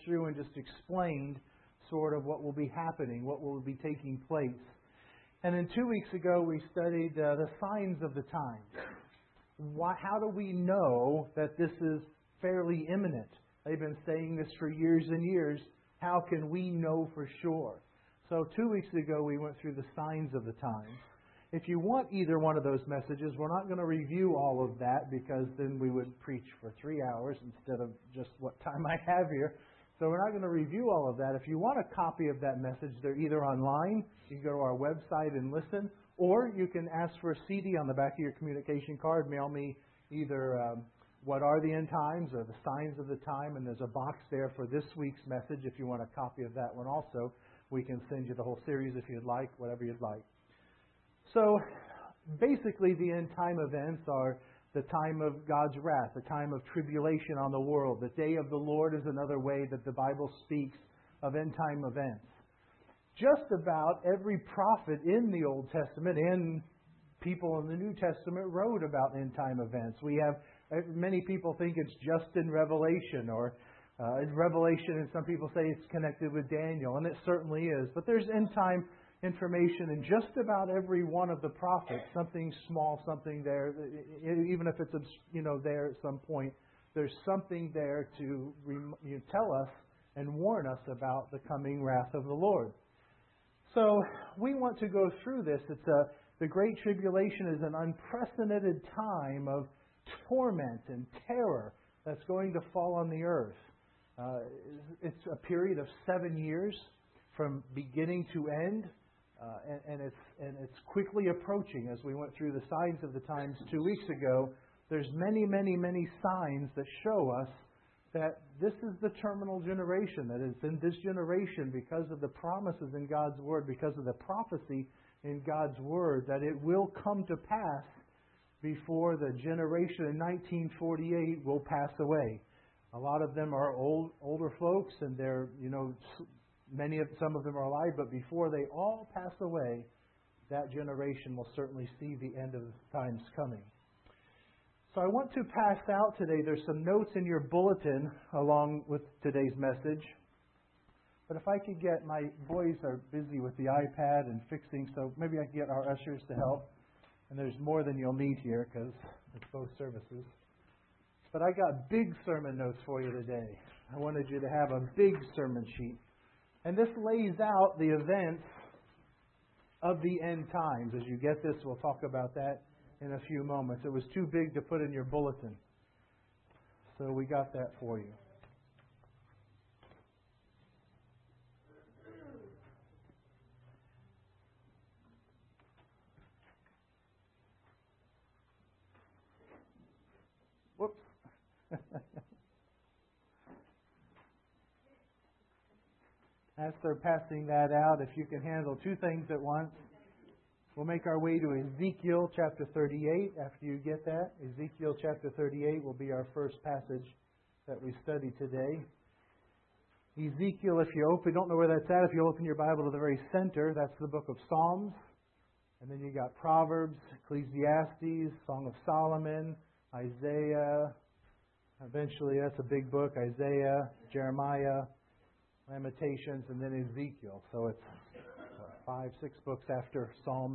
through and just explained sort of what will be happening, what will be taking place. And then 2 weeks ago, we studied the signs of the times. How do we know that this is fairly imminent? They've been saying this for years and years. How can we know for sure? So 2 weeks ago, we went through the signs of the times. If you want either one of those messages, we're not going to review all of that because then we would preach for 3 hours instead of just what time I have here. So we're not going to review all of that. If you want a copy of that message, they're either online, you can go to our website and listen, or you can ask for a CD on the back of your communication card. Mail me either what are the end times or the signs of the time, and there's a box there for this week's message if you want a copy of that one also. We can send you the whole series if you'd like, whatever you'd like. So basically the end time events are the time of God's wrath, the time of tribulation on the world. The day of the Lord is another way that the Bible speaks of end time events. Just about every prophet in the Old Testament and people in the New Testament wrote about end time events. We have many people think it's just in Revelation or in Revelation, and some people say it's connected with Daniel, and it certainly is. But there's end time information in just about every one of the prophets, something small, something there, even if it's there at some point, there's something there to tell us and warn us about the coming wrath of the Lord. So we want to go through this. The Great Tribulation is an unprecedented time of torment and terror that's going to fall on the earth. It's a period of 7 years from beginning to end. And it's quickly approaching. As we went through the signs of the times 2 weeks ago, there's many, many, many signs that show us that this is the terminal generation, that it's in this generation because of the promises in God's Word, because of the prophecy in God's Word, that it will come to pass before the generation in 1948 will pass away. A lot of them are older folks, and they're, some of them are alive, but before they all pass away, that generation will certainly see the end of times coming. So I want to pass out today, there's some notes in your bulletin along with today's message. But if I could get, my boys are busy with the iPad and fixing, so maybe I could get our ushers to help. And there's more than you'll need here because it's both services. But I got big sermon notes for you today. I wanted you to have a big sermon sheet. And this lays out the events of the end times. As you get this, we'll talk about that in a few moments. It was too big to put in your bulletin. So we got that for you. Whoops. As they're passing that out, if you can handle two things at once, we'll make our way to Ezekiel chapter 38 after you get that. Ezekiel chapter 38 will be our first passage that we study today. Ezekiel, if you don't know where that's at, if you open your Bible to the very center, that's the book of Psalms. And then you got Proverbs, Ecclesiastes, Song of Solomon, Isaiah. Eventually, that's a big book, Isaiah, Jeremiah, Lamentations, and then Ezekiel. So it's 5, 6 books after Psalms.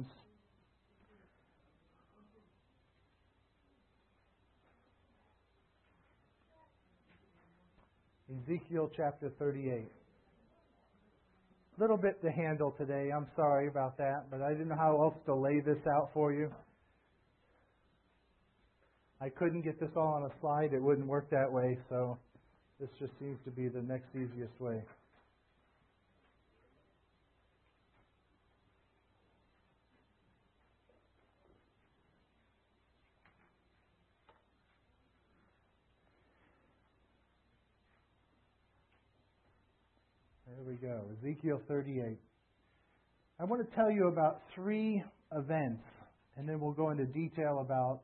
Ezekiel chapter 38. Little bit to handle today. I'm sorry about that, but I didn't know how else to lay this out for you. I couldn't get this all on a slide. It wouldn't work that way, so this just seems to be the next easiest way. There we go. Ezekiel 38. I want to tell you about 3 events, and then we'll go into detail about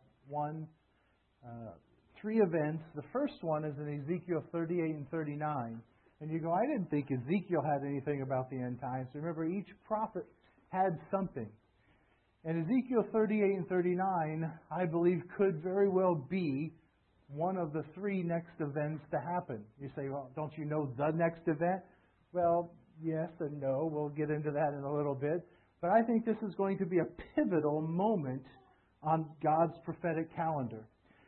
3 events. The first one is in Ezekiel 38 and 39. And you go, I didn't think Ezekiel had anything about the end times. Remember, each prophet had something. And Ezekiel 38 and 39, I believe, could very well be one of the three next events to happen. You say, well, don't you know the next event? Well, yes and no. We'll get into that in a little bit. But I think this is going to be a pivotal moment on God's prophetic calendar.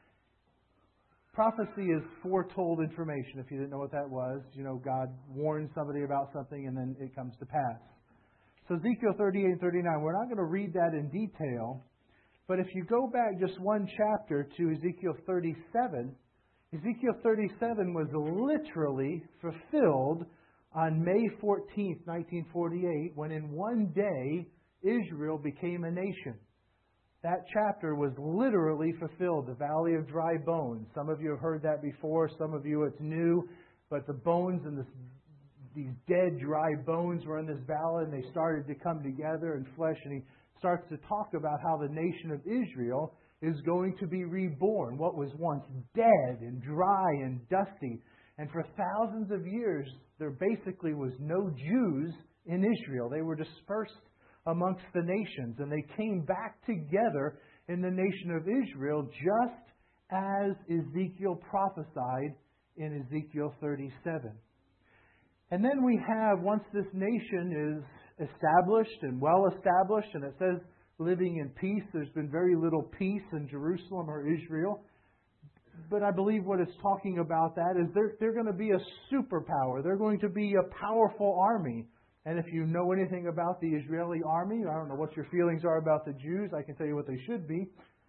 Prophecy is foretold information. If you didn't know what that was, God warns somebody about something and then it comes to pass. So Ezekiel 38 and 39, we're not going to read that in detail. But if you go back just one chapter to Ezekiel 37, Ezekiel 37 was literally fulfilled on May 14th, 1948, when in one day Israel became a nation. That chapter was literally fulfilled, the Valley of Dry Bones. Some of you have heard that before, some of you it's new, but the bones and these dead, dry bones were in this valley, and they started to come together in flesh, and he starts to talk about how the nation of Israel is going to be reborn. What was once dead and dry and dusty. And for thousands of years, there basically was no Jews in Israel. They were dispersed amongst the nations, and they came back together in the nation of Israel, just as Ezekiel prophesied in Ezekiel 37. And then we have, once this nation is established and well established, and it says living in peace, there's been very little peace in Jerusalem or Israel. But I believe what it's talking about that is they're going to be a superpower. They're going to be a powerful army. And if you know anything about the Israeli army, I don't know what your feelings are about the Jews. I can tell you what they should be.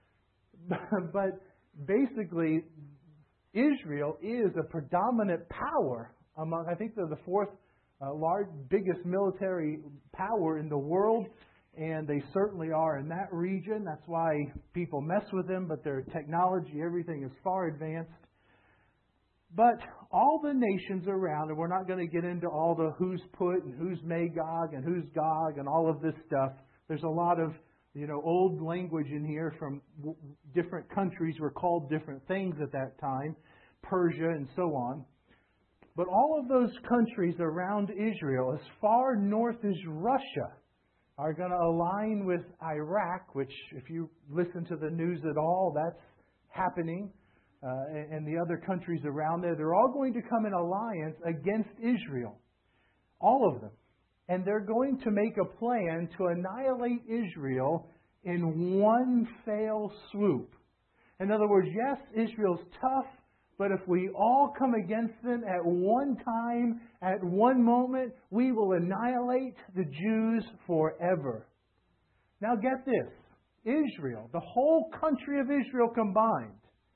But basically, Israel is a predominant power among, I think they're the fourth biggest military power in the world. And they certainly are in that region. That's why people mess with them, but their technology, everything is far advanced. But all the nations around, and we're not going to get into all the who's put and who's Magog and who's Gog and all of this stuff. There's a lot of old language in here from different countries were called different things at that time, Persia and so on. But all of those countries around Israel, as far north as Russia, are going to align with Iraq, which if you listen to the news at all, that's happening. And the other countries around there, they're all going to come in alliance against Israel. All of them. And they're going to make a plan to annihilate Israel in one fell swoop. In other words, yes, Israel's tough, but if we all come against them at one time, at one moment, we will annihilate the Jews forever. Now get this. Israel, the whole country of Israel combined,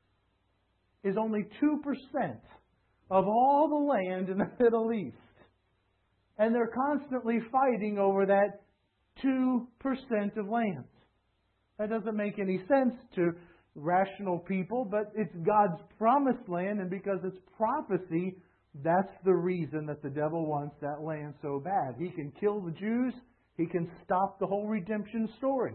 is only 2% of all the land in the Middle East. And they're constantly fighting over that 2% of land. That doesn't make any sense to rational people, but it's God's promised land, and because it's prophecy, that's the reason that the devil wants that land so bad. He can kill the Jews. He can stop the whole redemption story.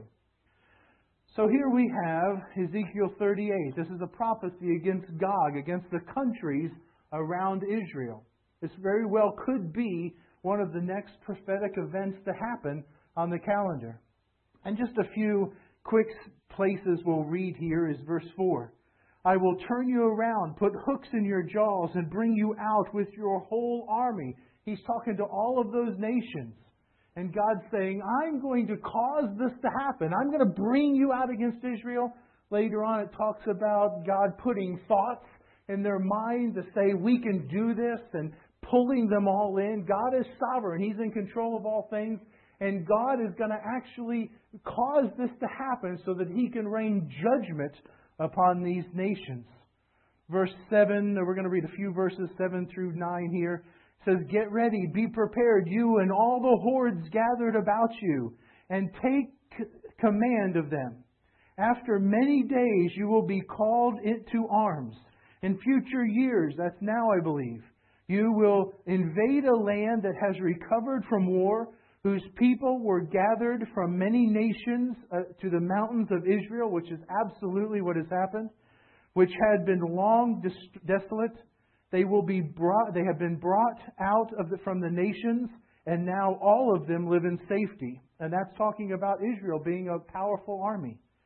So here we have Ezekiel 38. This is a prophecy against Gog, against the countries around Israel. This very well could be one of the next prophetic events to happen on the calendar. And just a few quick places we'll read here is verse 4. I will turn you around, put hooks in your jaws, and bring you out with your whole army. He's talking to all of those nations. And God's saying, I'm going to cause this to happen. I'm going to bring you out against Israel. Later on it talks about God putting thoughts in their mind to say, we can do this, and pulling them all in. God is sovereign. He's in control of all things. And God is going to actually cause this to happen so that He can rain judgment upon these nations. Verse 7, we're going to read a few verses, 7 through 9 here. Says, get ready, be prepared, you and all the hordes gathered about you, and take command of them. After many days you will be called into arms. In future years, that's now I believe, you will invade a land that has recovered from war, whose people were gathered from many nations to the mountains of Israel, which is absolutely what has happened, which had been long desolate. They have been brought out from the nations, and now all of them live in safety. And that's talking about Israel being a powerful army.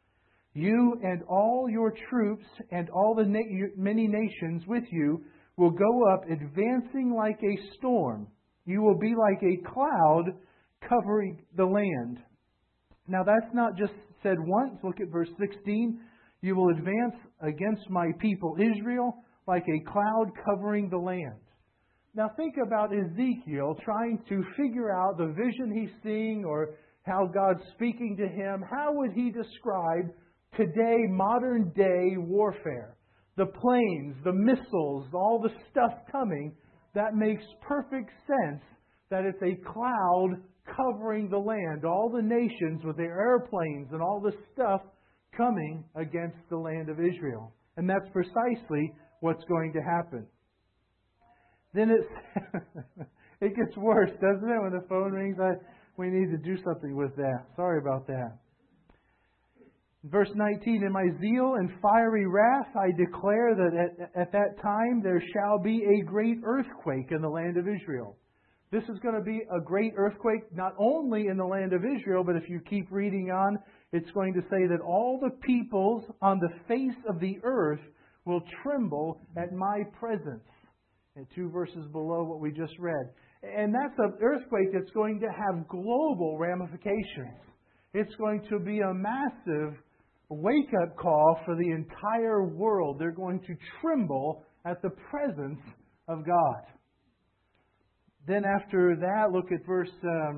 You and all your troops and all the many nations with you will go up advancing like a storm. You will be like a cloud covering the land. Now that's not just said once. Look at verse 16. You will advance against my people Israel like a cloud covering the land. Now think about Ezekiel trying to figure out the vision he's seeing or how God's speaking to him. How would he describe today, modern day warfare? The planes, the missiles, all the stuff coming, that makes perfect sense that it's a cloud covering the land. All the nations with their airplanes and all the stuff coming against the land of Israel. And that's precisely what's going to happen. Then it gets worse, doesn't it? When the phone rings, we need to do something with that. Sorry about that. Verse 19, in my zeal and fiery wrath I declare that at that time there shall be a great earthquake in the land of Israel. This is going to be a great earthquake not only in the land of Israel, but if you keep reading on, it's going to say that all the peoples on the face of the earth will tremble at my presence. And 2 verses below what we just read. And that's an earthquake that's going to have global ramifications. It's going to be a massive wake-up call for the entire world. They're going to tremble at the presence of God. Then after that, look at verse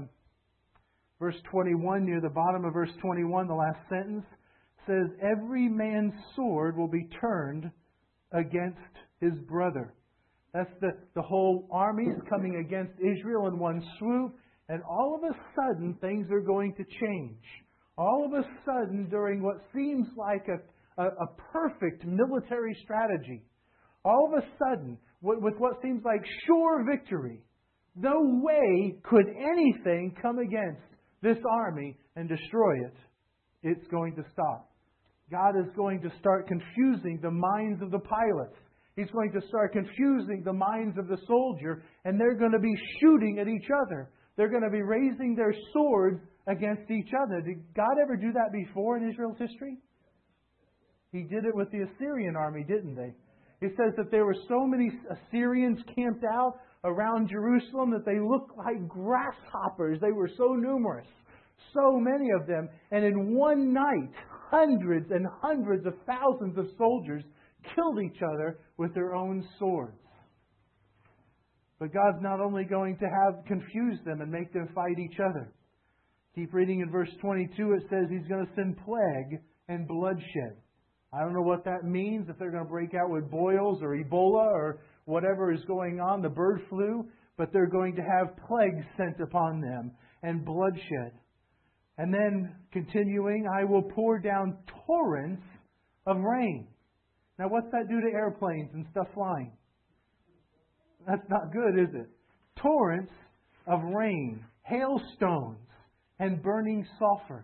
21, near the bottom of verse 21, the last sentence, says, every man's sword will be turned against his brother. That's the whole armies coming against Israel in one swoop. And all of a sudden, things are going to change. All of a sudden, during what seems like a perfect military strategy, all of a sudden, with what seems like sure victory, no way could anything come against this army and destroy it. It's going to stop. God is going to start confusing the minds of the pilots. He's going to start confusing the minds of the soldier, and they're going to be shooting at each other. They're going to be raising their swords against each other. Did God ever do that before in Israel's history? He did it with the Assyrian army, didn't they? It says that there were so many Assyrians camped out around Jerusalem that they looked like grasshoppers. They were so numerous, so many of them. And in one night, hundreds and hundreds of thousands of soldiers killed each other with their own swords. But God's not only going to confuse them and make them fight each other. Keep reading in verse 22, it says He's going to send plague and bloodshed. I don't know what that means, if they're going to break out with boils or Ebola or whatever is going on, the bird flu, but they're going to have plagues sent upon them and bloodshed. And then, continuing, I will pour down torrents of rain. Now, what's that do to airplanes and stuff flying? That's not good, is it? Torrents of rain, hailstones, and burning sulfur.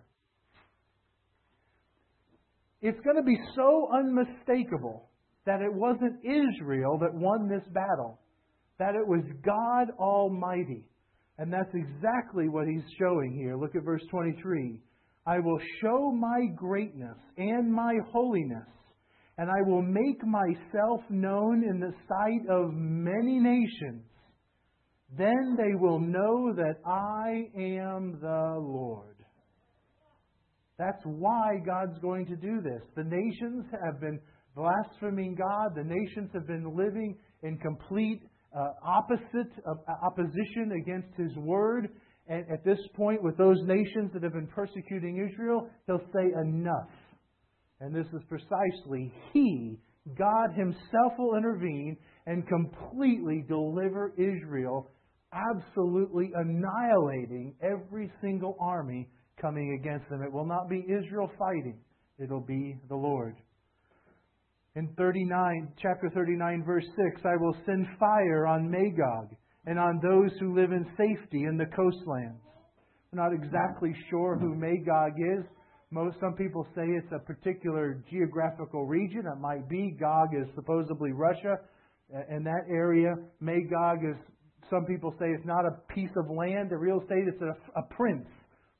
It's going to be so unmistakable that it wasn't Israel that won this battle, that it was God Almighty. And that's exactly what He's showing here. Look at verse 23. I will show my greatness and my holiness, and I will make myself known in the sight of many nations. Then they will know that I am the Lord. That's why God's going to do this. The nations have been blaspheming God. The nations have been living in complete opposition against His Word. And at this point, with those nations that have been persecuting Israel, He'll say, enough. And this is precisely He, God Himself, will intervene and completely deliver Israel, absolutely annihilating every single army coming against them. It will not be Israel fighting. It'll be the Lord. In chapter 39, verse 6, I will send fire on Magog and on those who live in safety in the coastlands. We're not exactly sure who Magog is. Some people say it's a particular geographical region. It might be. Gog is supposedly Russia. In that area, Magog is, some people say it's not a piece of land, a real estate. It's a prince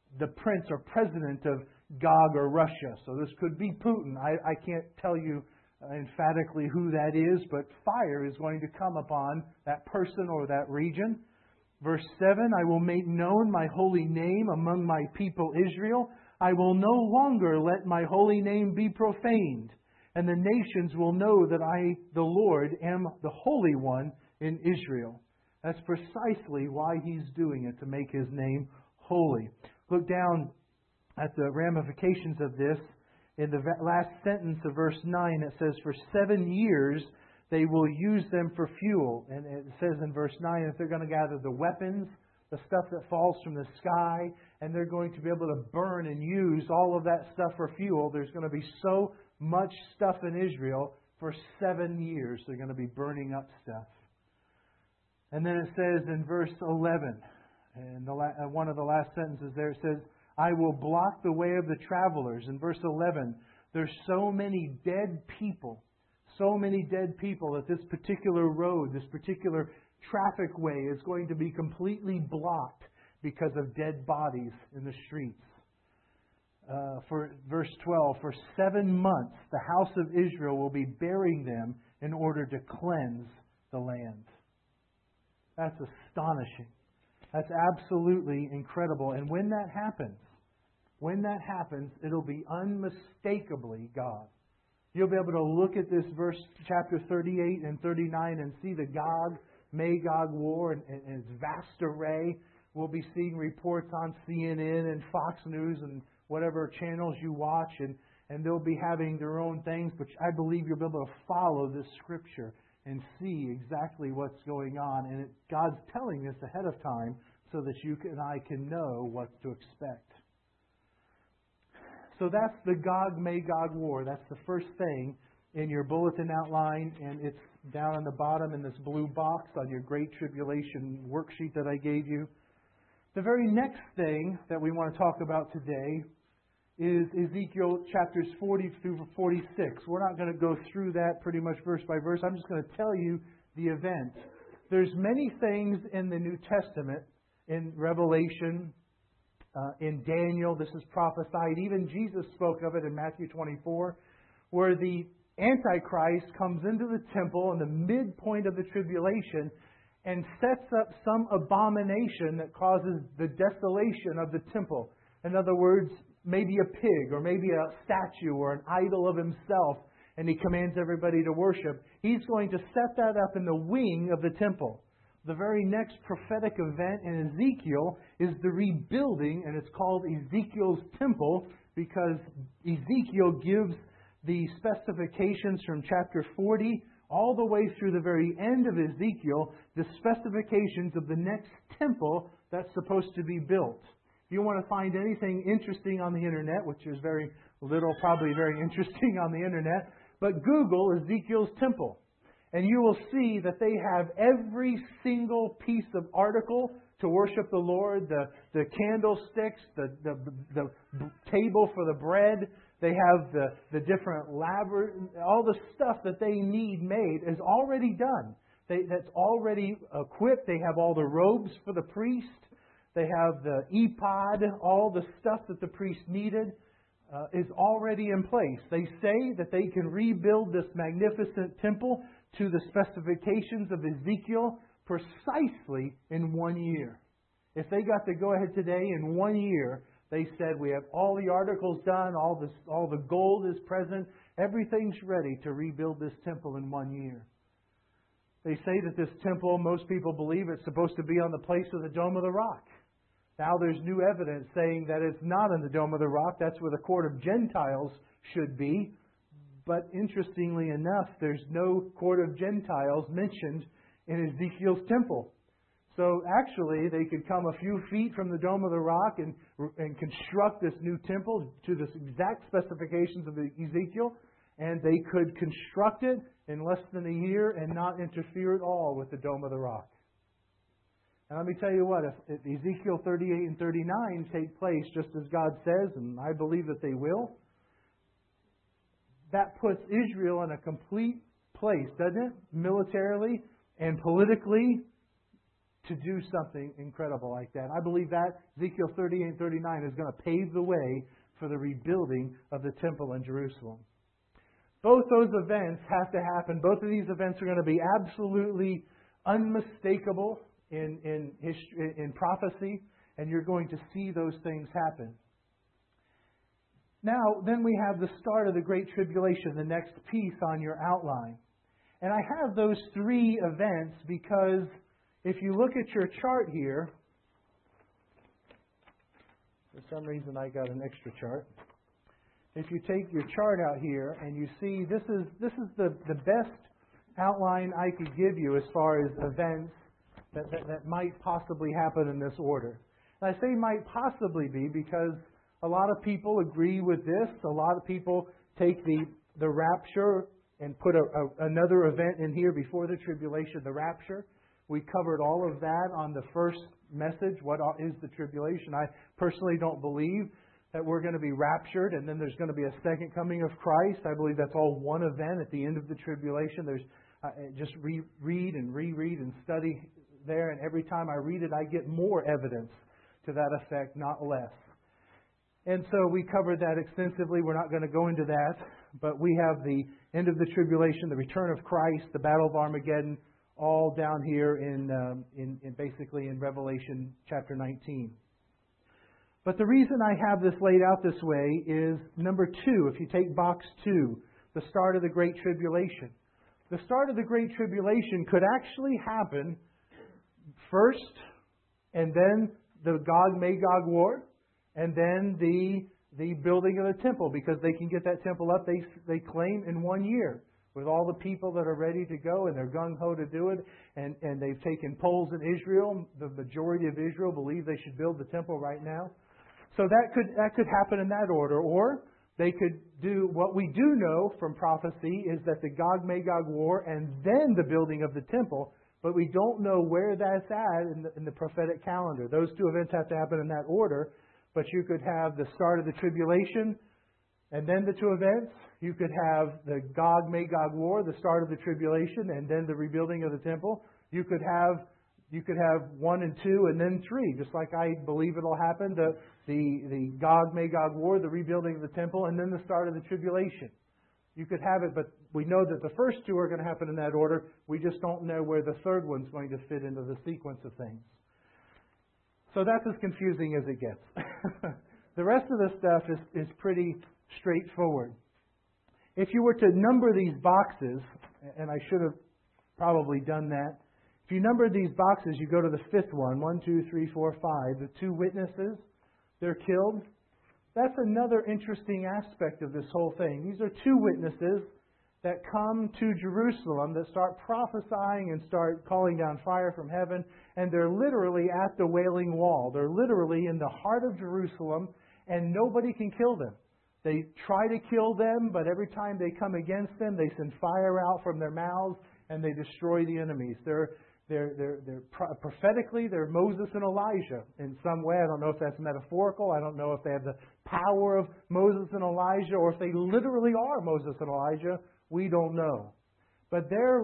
the prince or president of Gog or Russia. So this could be Putin. I can't tell you emphatically who that is, but fire is going to come upon that person or that region. Verse 7, I will make known my holy name among my people Israel. I will no longer let my holy name be profaned. And the nations will know that I, the Lord, am the Holy One in Israel. That's precisely why He's doing it, to make His name holy. Look down at the ramifications of this. In the last sentence of verse 9, it says, for 7 years they will use them for fuel. And it says in verse 9 that they're going to gather the weapons, the stuff that falls from the sky, and they're going to be able to burn and use all of that stuff for fuel. There's going to be so much stuff in Israel for 7 years. They're going to be burning up stuff. And then it says in verse 11, and one of the last sentences there, it says, I will block the way of the travelers. In verse 11, there's so many dead people that this particular road, this particular traffic way is going to be completely blocked because of dead bodies in the streets. For verse 12, for 7 months the house of Israel will be burying them in order to cleanse the land. That's astonishing. That's absolutely incredible. And when that happens, it'll be unmistakably God. You'll be able to look at this verse, chapter 38 and 39, and see the Gog-Magog war and its vast array. We'll be seeing reports on CNN and Fox News and whatever channels you watch, and they'll be having their own things, but I believe you'll be able to follow this Scripture and see exactly what's going on. And God's telling us ahead of time so that you and I can know what to expect. So that's the Gog-Magog war. That's the first thing in your bulletin outline, and it's down on the bottom in this blue box on your Great Tribulation worksheet that I gave you. The very next thing that we want to talk about today is Ezekiel chapters 40 through 46. We're not going to go through that pretty much verse by verse. I'm just going to tell you the event. There's many things in the New Testament, in Revelation, in Daniel, this is prophesied. Even Jesus spoke of it in Matthew 24, where the Antichrist comes into the temple in the midpoint of the tribulation and sets up some abomination that causes the desolation of the temple. In other words, maybe a pig or maybe a statue or an idol of himself, and he commands everybody to worship. He's going to set that up in the wing of the temple. The very next prophetic event in Ezekiel is the rebuilding, and it's called Ezekiel's temple because Ezekiel gives the specifications from chapter 40 all the way through the very end of Ezekiel, the specifications of the next temple that's supposed to be built. If you want to find anything interesting on the internet, which is very little, probably very interesting on the internet, but Google Ezekiel's temple. And you will see that they have every single piece of article to worship the Lord, the candlesticks, the table for the bread. They have the different all the stuff that they need made is already done. That's already equipped. They have all the robes for the priest. They have the ephod, all the stuff that the priest needed is already in place. They say that they can rebuild this magnificent temple to the specifications of Ezekiel precisely in 1 year. If they got to go ahead today in 1 year, they said we have all the articles done, all the gold is present, everything's ready to rebuild this temple in 1 year. They say that this temple, most people believe it's supposed to be on the place of the Dome of the Rock. Now there's new evidence saying that it's not in the Dome of the Rock. That's where the court of Gentiles should be. But interestingly enough, there's no court of Gentiles mentioned in Ezekiel's temple. So actually, they could come a few feet from the Dome of the Rock and construct this new temple to the exact specifications of Ezekiel, and they could construct it in less than a year and not interfere at all with the Dome of the Rock. And let me tell you what, if Ezekiel 38 and 39 take place just as God says, and I believe that they will, that puts Israel in a complete place, doesn't it? Militarily and politically to do something incredible like that. I believe that Ezekiel 38 and 39 is going to pave the way for the rebuilding of the temple in Jerusalem. Both those events have to happen. Both of these events are going to be absolutely unmistakable in history, in prophecy, and you're going to see those things happen. Now, then we have the start of the Great Tribulation, the next piece on your outline. And I have those three events because if you look at your chart here, for some reason I got an extra chart. If you take your chart out here and you see this is the best outline I could give you as far as events that might possibly happen in this order. And I say might possibly be because a lot of people agree with this. A lot of people take the rapture and put another event in here before the tribulation, the rapture. We covered all of that on the first message, what is the tribulation. I personally don't believe that we're going to be raptured and then there's going to be a second coming of Christ. I believe that's all one event at the end of the tribulation. There's just reread and study there, and every time I read it, I get more evidence to that effect, not less. And so we covered that extensively. We're not going to go into that, but we have the end of the tribulation, the return of Christ, the battle of Armageddon, all down here in basically in Revelation chapter 19. But the reason I have this laid out this way is number 2. If you take box 2, the start of the Great Tribulation. The start of the Great Tribulation could actually happen first, and then the Gog-Magog war, and then the building of the temple, because they can get that temple up, they claim, in 1 year, with all the people that are ready to go and they're gung-ho to do it, and they've taken polls in Israel. The majority of Israel believe they should build the temple right now. So that could happen in that order. Or they could do what we do know from prophecy is that the Gog-Magog war and then the building of the temple, but we don't know where that's at in the prophetic calendar. Those two events have to happen in that order. But you could have the start of the tribulation and then the two events. You could have the Gog-Magog war, the start of the tribulation, and then the rebuilding of the temple. You could have 1 and 2 and then 3, just like I believe it'll happen. The Gog-Magog war, the rebuilding of the temple, and then the start of the tribulation. You could have it, but we know that the first two are going to happen in that order. We just don't know where the third one's going to fit into the sequence of things. So that's as confusing as it gets. The rest of the stuff is pretty straightforward. If you were to number these boxes, and I should have probably done that, if you number these boxes, you go to the fifth one, 1, 2, 3, 4, 5, the two witnesses, they're killed. That's another interesting aspect of this whole thing. These are two witnesses that come to Jerusalem, that start prophesying and start calling down fire from heaven, and they're literally at the Wailing Wall. They're literally in the heart of Jerusalem, and nobody can kill them. They try to kill them, but every time they come against them, they send fire out from their mouths, and they destroy the enemies. Prophetically, they're Moses and Elijah in some way. I don't know if that's metaphorical. I don't know if they have the power of Moses and Elijah, or if they literally are Moses and Elijah. We don't know. But they're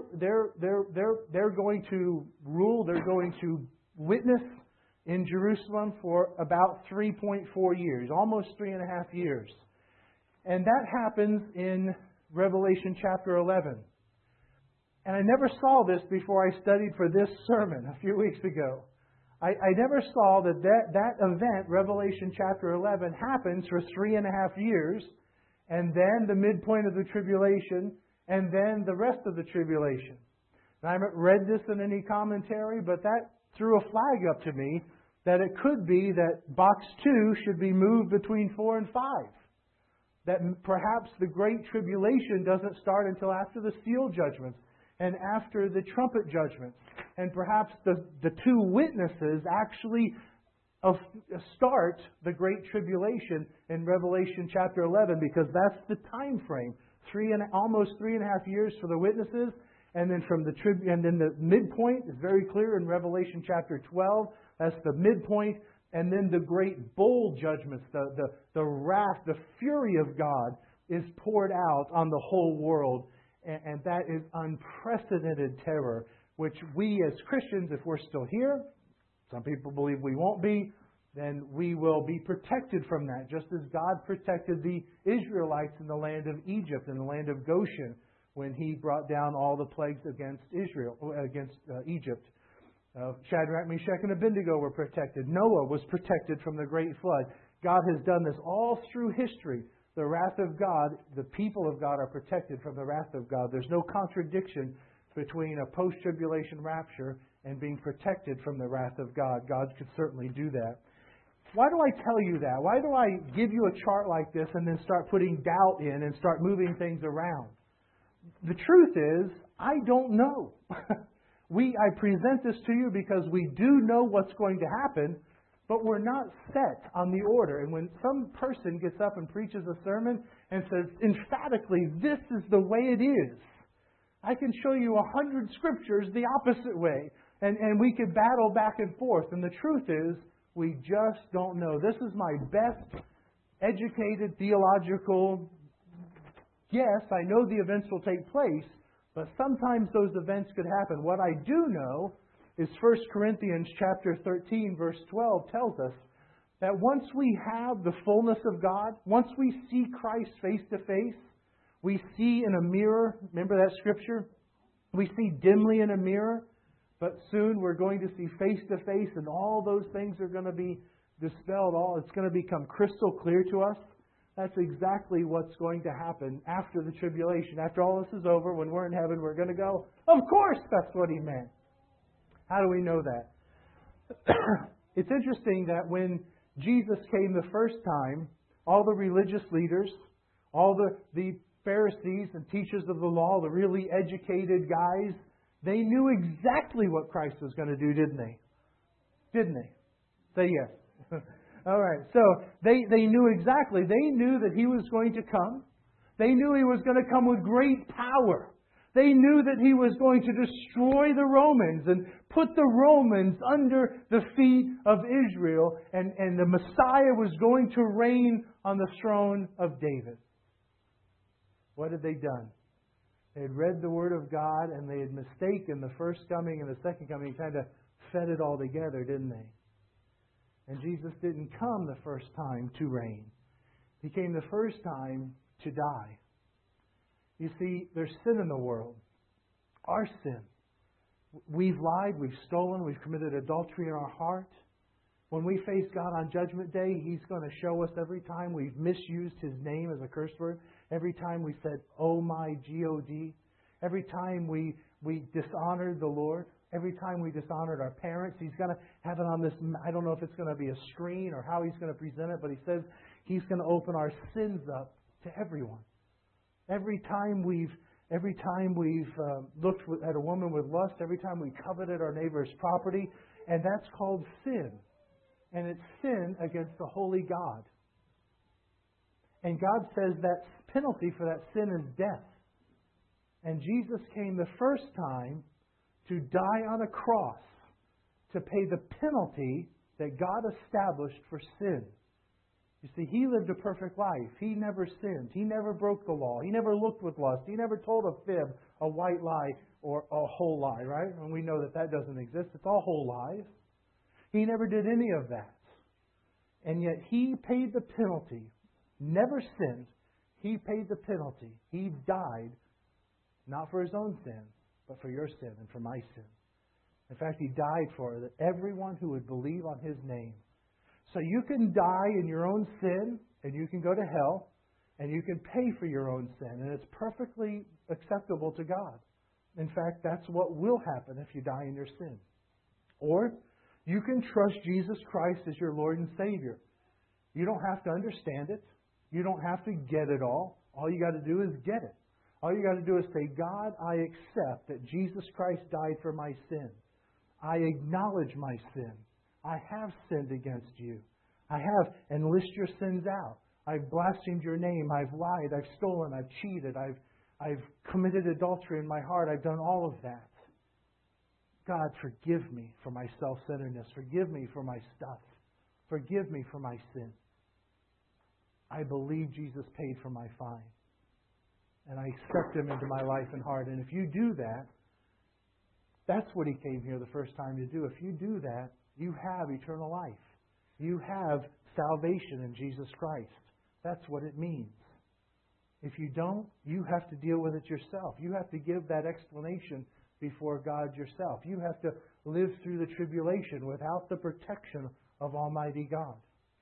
going to rule. They're going to witness in Jerusalem for about 3.4 years, almost 3.5 years. And that happens in Revelation chapter 11. And I never saw this before I studied for this sermon a few weeks ago. I never saw that event, Revelation chapter 11, happens for 3.5 years, and then the midpoint of the tribulation, and then the rest of the tribulation. And I haven't read this in any commentary, but that threw a flag up to me that it could be that box 2 should be moved between 4 and 5. That perhaps the Great Tribulation doesn't start until after the seal judgments and after the trumpet judgments. And perhaps the two witnesses actually start the Great Tribulation in Revelation chapter 11, because that's the time frame. Almost 3.5 years for the witnesses, and then and then the midpoint is very clear in Revelation chapter 12. That's the midpoint, and then the great bowl judgments, the wrath, the fury of God is poured out on the whole world, and that is unprecedented terror which we as Christians, if we're still here, some people believe we won't be, then we will be protected from that, just as God protected the Israelites in the land of Egypt, in the land of Goshen, when He brought down all the plagues against Egypt. Shadrach, Meshach, and Abednego were protected. Noah was protected from the great flood. God has done this all through history. The wrath of God, the people of God are protected from the wrath of God. There's no contradiction between a post-tribulation rapture and being protected from the wrath of God. God could certainly do that. Why do I tell you that? Why do I give you a chart like this and then start putting doubt in and start moving things around? The truth is, I don't know. I present this to you because we do know what's going to happen, but we're not set on the order. And when some person gets up and preaches a sermon and says emphatically, this is the way it is, I can show you 100 scriptures the opposite way. And we could battle back and forth. And the truth is, we just don't know. This is my best educated theological guess. I know the events will take place, but sometimes those events could happen. What I do know is 1 Corinthians chapter 13, verse 12 tells us that once we have the fullness of God, once we see Christ face to face, we see in a mirror. Remember that scripture? We see dimly in a mirror, but soon we're going to see face to face, and all those things are going to be dispelled. It's going to become crystal clear to us. That's exactly what's going to happen after the tribulation. After all this is over, when we're in heaven, we're going to go, of course that's what He meant. How do we know that? It's interesting that when Jesus came the first time, all the religious leaders, all the Pharisees and teachers of the law, the really educated guys, they knew exactly what Christ was going to do, didn't they? Didn't they? Say yes. All right. So they knew exactly. They knew that He was going to come. They knew He was going to come with great power. They knew that He was going to destroy the Romans and put the Romans under the feet of Israel. And the Messiah was going to reign on the throne of David. What had they done? They had read the Word of God and they had mistaken the first coming and the second coming, kind of fed it all together, didn't they? And Jesus didn't come the first time to reign. He came the first time to die. You see, there's sin in the world. Our sin. We've lied, we've stolen, we've committed adultery in our heart. When we face God on Judgment Day, He's going to show us every time we've misused His name as a curse word, every time we said, oh my G-O-D, every time we dishonored the Lord, every time we dishonored our parents. He's going to have it on this, I don't know if it's going to be a screen or how He's going to present it, but He says He's going to open our sins up to everyone. Every time we've looked at a woman with lust, every time we coveted our neighbor's property, and that's called sin. And it's sin against the holy God. And God says that penalty for that sin is death. And Jesus came the first time to die on a cross to pay the penalty that God established for sin. You see, He lived a perfect life. He never sinned. He never broke the law. He never looked with lust. He never told a fib, a white lie, or a whole lie, right? And we know that doesn't exist. It's all whole lies. He never did any of that. And yet He paid the penalty. Never sinned. He paid the penalty. He died, not for His own sin, but for your sin and for my sin. In fact, He died for that everyone who would believe on His name. So you can die in your own sin, and you can go to hell, and you can pay for your own sin, and it's perfectly acceptable to God. In fact, that's what will happen if you die in your sin. Or you can trust Jesus Christ as your Lord and Savior. You don't have to understand it. You don't have to get it all. All you got to do is get it. All you got to do is say, God, I accept that Jesus Christ died for my sin. I acknowledge my sin. I have sinned against You. I have, and list your sins out. I've blasphemed Your name. I've lied. I've stolen. I've cheated. I've committed adultery in my heart. I've done all of that. God, forgive me for my self-centeredness. Forgive me for my stuff. Forgive me for my sin. I believe Jesus paid for my fine. And I accept Him into my life and heart. And if you do that, That's what He came here the first time to do. If you do that, you have eternal life. You have salvation in Jesus Christ. That's what it means. If you don't, you have to deal with it yourself. You have to give that explanation before God yourself. You have to live through the tribulation without the protection of Almighty God.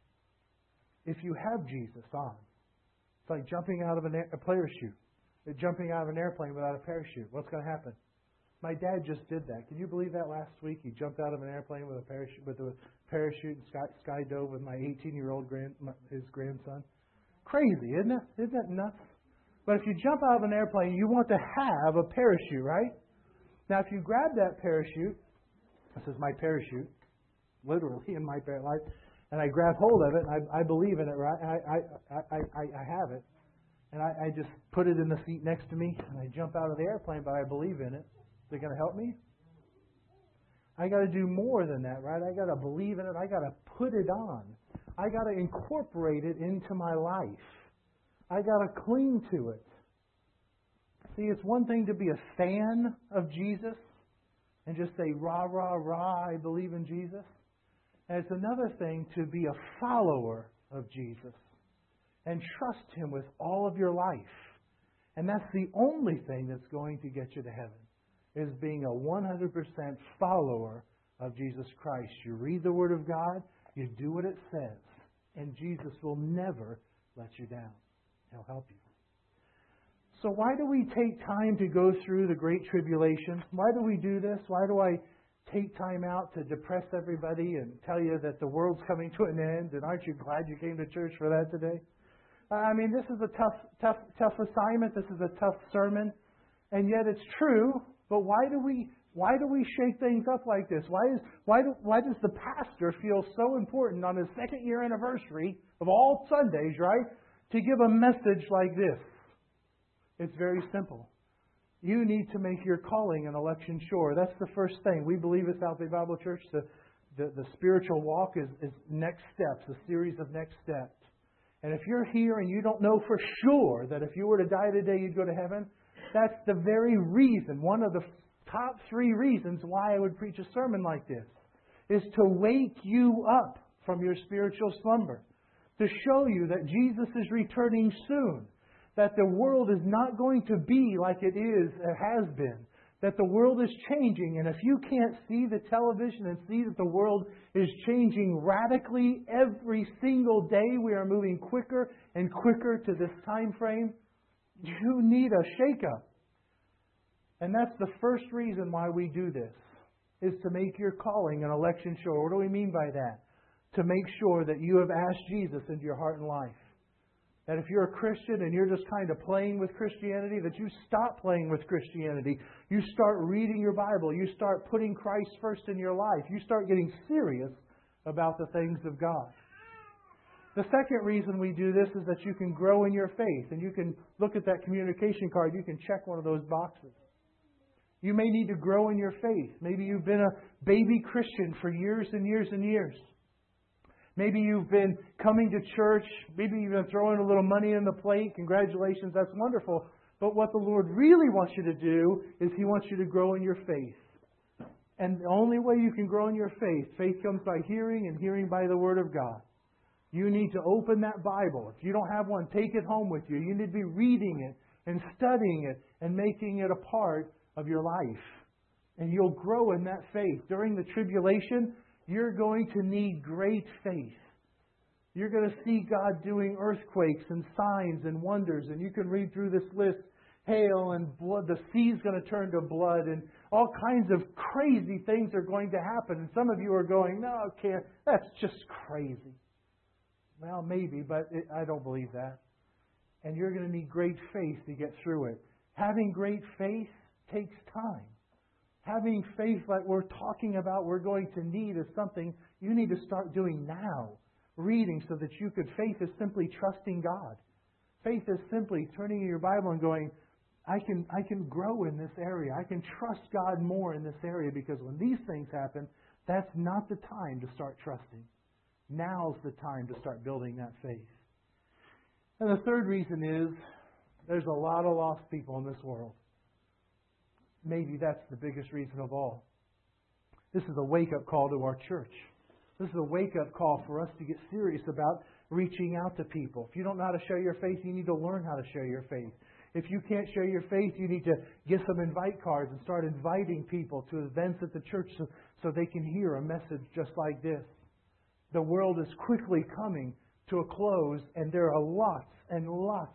If you have Jesus on, it's like jumping out of a parachute. Jumping out of an airplane without a parachute. What's going to happen? My dad just did that. Can you believe that last week? He jumped out of an airplane with a parachute and sky dove with my 18-year-old his grandson. Crazy, isn't it? Isn't that nuts? But if you jump out of an airplane, you want to have a parachute, right? Now, if you grab that parachute, this is my parachute, literally in my life, and I grab hold of it, and I believe in it, right? I have it. And I just put it in the seat next to me, and I jump out of the airplane, but I believe in it. Is it going to help me? I got to do more than that, right? I got to believe in it. I got to put it on. I got to incorporate it into my life. I got to cling to it. See, it's one thing to be a fan of Jesus and just say, rah, rah, rah, I believe in Jesus. And it's another thing to be a follower of Jesus and trust Him with all of your life. And that's the only thing that's going to get you to heaven, is being a 100% follower of Jesus Christ. You read the Word of God, you do what it says, and Jesus will never let you down. He'll help you. So why do we take time to go through the Great Tribulation? Why do we do this? Why do I take time out to depress everybody and tell you that the world's coming to an end? And aren't you glad you came to church for that today? I mean, this is a tough assignment. This is a tough sermon. And yet it's true. But why do we shake things up like this? Why does the pastor feel so important on his 2nd year anniversary of all Sundays, right, to give a message like this? It's very simple. You need to make your calling and election sure. That's the first thing. We believe at South Bay Bible Church the spiritual walk is next steps, a series of next steps. And if you're here and you don't know for sure that if you were to die today you'd go to heaven, that's the very reason, one of the top 3 reasons why I would preach a sermon like this, is to wake you up from your spiritual slumber, to show you that Jesus is returning soon, that the world is not going to be like it has been, that the world is changing. And if you can't see the television and see that the world is changing radically every single day, we are moving quicker and quicker to this time frame, you need a shake-up. And that's the first reason why we do this, is to make your calling and election sure. What do we mean by that? To make sure that you have asked Jesus into your heart and life. That if you're a Christian and you're just kind of playing with Christianity, that you stop playing with Christianity. You start reading your Bible. You start putting Christ first in your life. You start getting serious about the things of God. The second reason we do this is that you can grow in your faith. And you can look at that communication card. You can check one of those boxes. You may need to grow in your faith. Maybe you've been a baby Christian for years and years and years. Maybe you've been coming to church. Maybe you've been throwing a little money in the plate. Congratulations, that's wonderful. But what the Lord really wants you to do is He wants you to grow in your faith. And the only way you can grow in your faith comes by hearing, and hearing by the Word of God. You need to open that Bible. If you don't have one, take it home with you. You need to be reading it and studying it and making it a part of your life. And you'll grow in that faith. During the tribulation, you're going to need great faith. You're going to see God doing earthquakes and signs and wonders. And you can read through this list. Hail and blood. The sea's going to turn to blood. And all kinds of crazy things are going to happen. And some of you are going, no, can't. That's just crazy. Well, maybe, but I don't believe that. And you're going to need great faith to get through it. Having great faith takes time. Having faith like we're talking about we're going to need is something you need to start doing now. Reading so that you could. Faith is simply trusting God. Faith is simply turning to your Bible and going, I can grow in this area. I can trust God more in this area, because when these things happen, that's not the time to start trusting. Now's the time to start building that faith. And the third reason is there's a lot of lost people in this world. maybe that's the biggest reason of all. This is a wake-up call to our church. This is a wake-up call for us to get serious about reaching out to people. If you don't know how to share your faith, you need to learn how to share your faith. If you can't share your faith, you need to get some invite cards and start inviting people to events at the church so they can hear a message just like this. The world is quickly coming to a close, and there are lots and lots.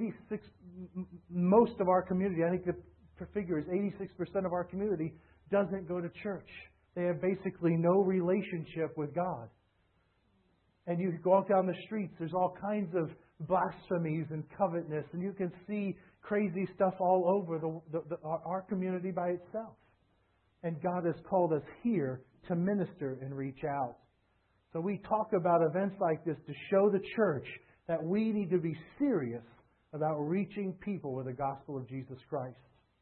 Most of our community, I think the figure is 86% of our community doesn't go to church. They have basically no relationship with God. And you walk down the streets, there's all kinds of blasphemies and covetousness, and you can see crazy stuff all over our community by itself. And God has called us here to minister and reach out. So we talk about events like this to show the church that we need to be serious about reaching people with the gospel of Jesus Christ.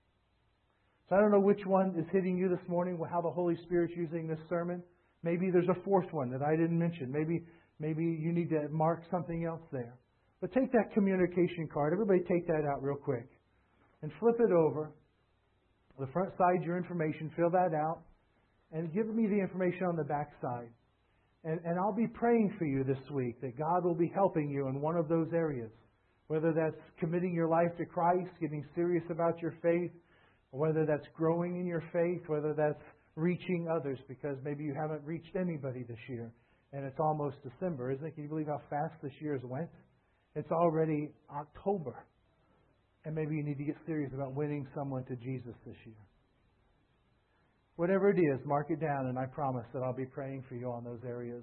So I don't know which one is hitting you this morning, how the Holy Spirit's using this sermon. Maybe there's a fourth one that I didn't mention. Maybe you need to mark something else there. But take that communication card. Everybody take that out real quick. And flip it over. The front side, your information, fill that out. And give me the information on the back side. And I'll be praying for you this week that God will be helping you in one of those areas. Whether that's committing your life to Christ, getting serious about your faith, or whether that's growing in your faith, whether that's reaching others, because maybe you haven't reached anybody this year. And it's almost December, isn't it? Can you believe how fast this year has went? It's already October. And maybe you need to get serious about winning someone to Jesus this year. Whatever it is, mark it down, and I promise that I'll be praying for you on those areas.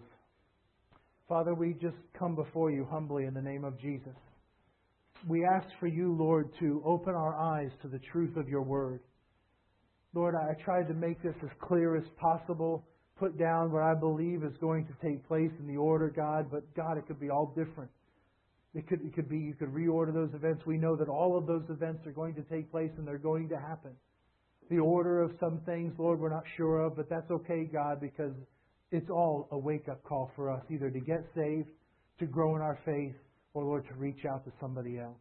Father, we just come before you humbly in the name of Jesus. We ask for you, Lord, to open our eyes to the truth of your word. Lord, I tried to make this as clear as possible, put down what I believe is going to take place in the order, God, but God, it could be all different. It could be you could reorder those events. We know that all of those events are going to take place and they're going to happen. The order of some things, Lord, we're not sure of, but that's okay, God, because it's all a wake-up call for us, either to get saved, to grow in our faith, or, Lord, to reach out to somebody else.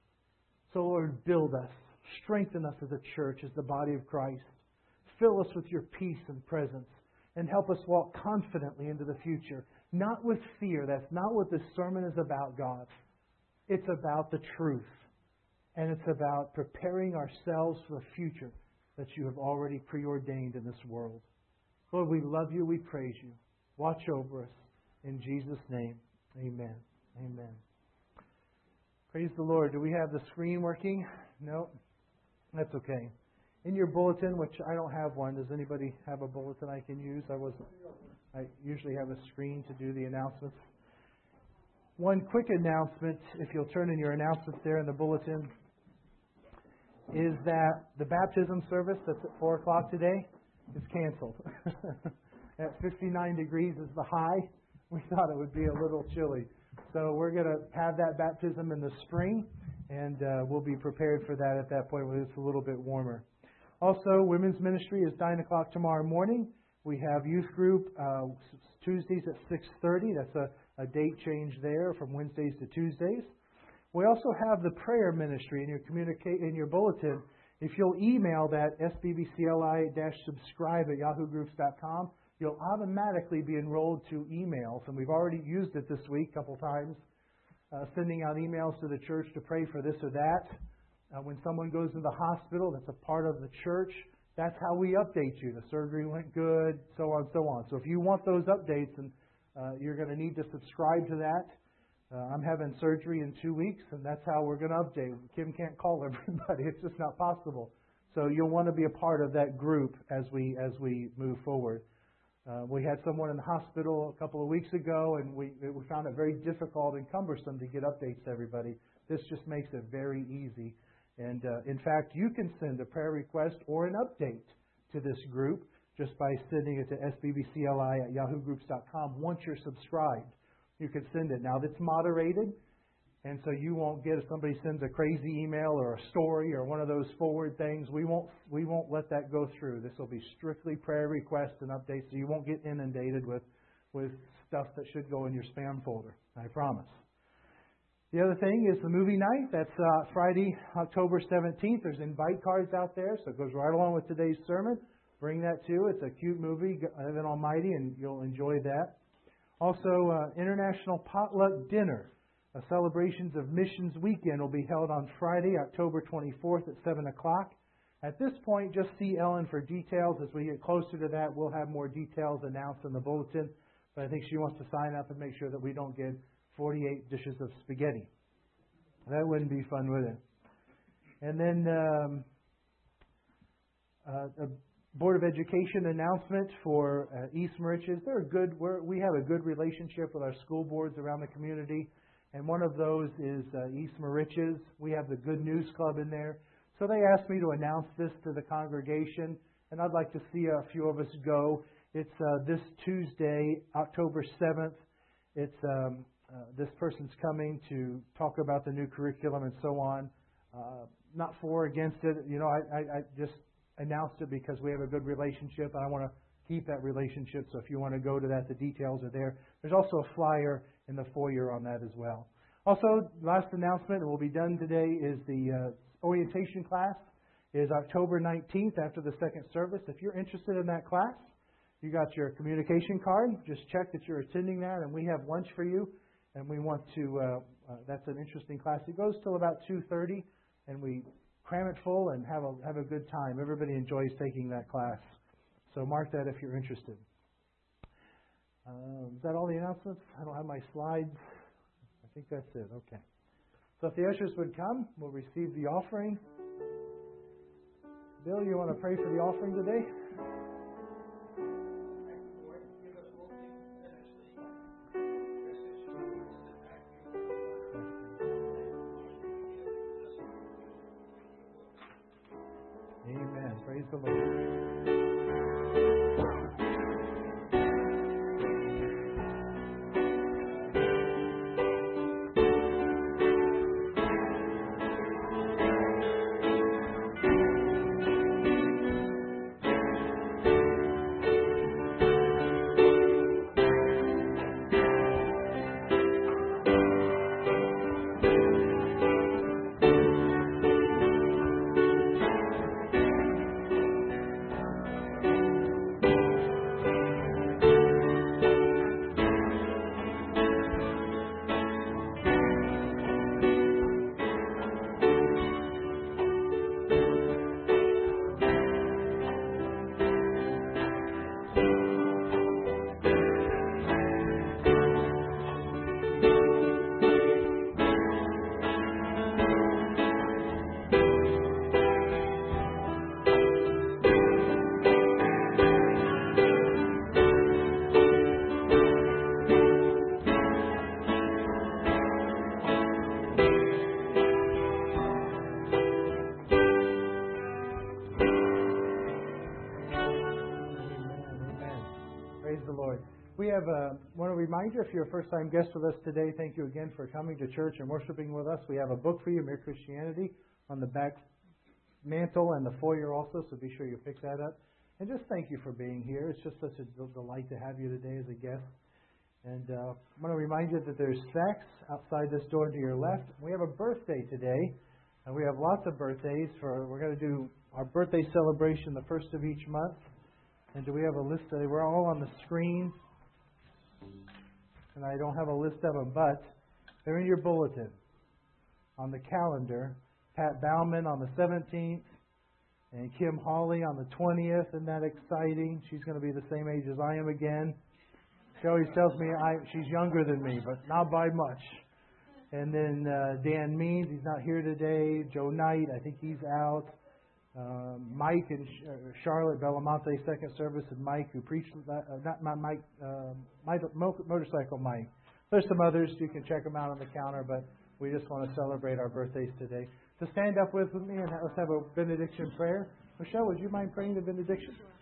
So, Lord, build us. Strengthen us as a church, as the body of Christ. Fill us with your peace and presence, and help us walk confidently into the future. Not with fear. That's not what this sermon is about, God. It's about the truth. And it's about preparing ourselves for the future that you have already preordained in this world. Lord, we love you. We praise you. Watch over us. In Jesus' name, amen. Amen. Praise the Lord. Do we have the screen working? No? That's okay. In your bulletin, which I don't have one, does anybody have a bulletin I can use? I usually have a screen to do the announcements. One quick announcement, if you'll turn in your announcements there in the bulletin, is that the baptism service that's at 4 o'clock today is canceled. At 59 degrees is the high. We thought it would be a little chilly. So we're going to have that baptism in the spring, and we'll be prepared for that at that point when it's a little bit warmer. Also, women's ministry is 9 o'clock tomorrow morning. We have youth group Tuesdays at 6:30. That's a date change there from Wednesdays to Tuesdays. We also have the prayer ministry in your bulletin. If you'll email that sbbcli-subscribe@yahoogroups.com, you'll automatically be enrolled to emails. And we've already used it this week a couple times, sending out emails to the church to pray for this or that. When someone goes to the hospital, that's a part of the church. That's how we update you. The surgery went good, so on and so on. So if you want those updates, and you're going to need to subscribe to that. I'm having surgery in 2 weeks, and that's how we're going to update. Kim can't call everybody. It's just not possible. So you'll want to be a part of that group as we move forward. We had someone in the hospital a couple of weeks ago, and we found it very difficult and cumbersome to get updates to everybody. This just makes it very easy. And in fact, you can send a prayer request or an update to this group just by sending it to sbbcli@yahoogroups.com once you're subscribed. You can send it. Now, it's moderated, and so you won't get if somebody sends a crazy email or a story or one of those forward things. We won't let that go through. This will be strictly prayer requests and updates, so you won't get inundated with stuff that should go in your spam folder. I promise. The other thing is the movie night. That's Friday, October 17th. There's invite cards out there, so it goes right along with today's sermon. Bring that too. It's a cute movie, Heaven Almighty, and you'll enjoy that. Also, International Potluck Dinner. Celebrations of Missions Weekend will be held on Friday, October 24th at 7 o'clock. At this point, just see Ellen for details. As we get closer to that, we'll have more details announced in the bulletin. But I think she wants to sign up and make sure that we don't get 48 dishes of spaghetti. That wouldn't be fun, would it? And then a Board of Education announcement for East Moriches. We have a good relationship with our school boards around the community. And one of those is East Moriches. We have the Good News Club in there. So they asked me to announce this to the congregation, and I'd like to see a few of us go. It's this Tuesday, October 7th. It's this person's coming to talk about the new curriculum and so on. Not for or against it. You know, I just announced it because we have a good relationship, and I want to keep that relationship. So if you want to go to that, the details are there. There's also a flyer in the foyer on that as well. Also, last announcement, and will be done today, is the orientation class is October 19th after the second service. If you're interested in that class, you got your communication card. Just check that you're attending that, and we have lunch for you. And we want to, that's an interesting class. It goes till about 2:30, and we cram it full and have a good time. Everybody enjoys taking that class. So mark that if you're interested. Is that all the announcements? I don't have my slides. I think that's it. Okay. So if the ushers would come, we'll receive the offering. Bill, you want to pray for the offering today? Amen. Praise the Lord. I want to remind you, if you're a first-time guest with us today, thank you again for coming to church and worshiping with us. We have a book for you, Mere Christianity, on the back mantle and the foyer also, so be sure you pick that up. And just thank you for being here. It's just such a delight to have you today as a guest. And I want to remind you that there's snacks outside this door to your left. We have a birthday today, and we have lots of birthdays. We're going to do our birthday celebration the first of each month. And do we have a list? We're all on the screen. And I don't have a list of them, but they're in your bulletin. On the calendar, Pat Bauman on the 17th, and Kim Hawley on the 20th. Isn't that exciting? She's going to be the same age as I am again. She always tells me she's younger than me, but not by much. And then Dan Means, he's not here today. Joe Knight, I think he's out. Mike and Charlotte Belamonte, second service, and Mike, who preached, Motorcycle Mike. There's some others. You can check them out on the counter, but we just want to celebrate our birthdays today. So stand up with me and let's have a benediction prayer. Michelle, would you mind praying the benediction?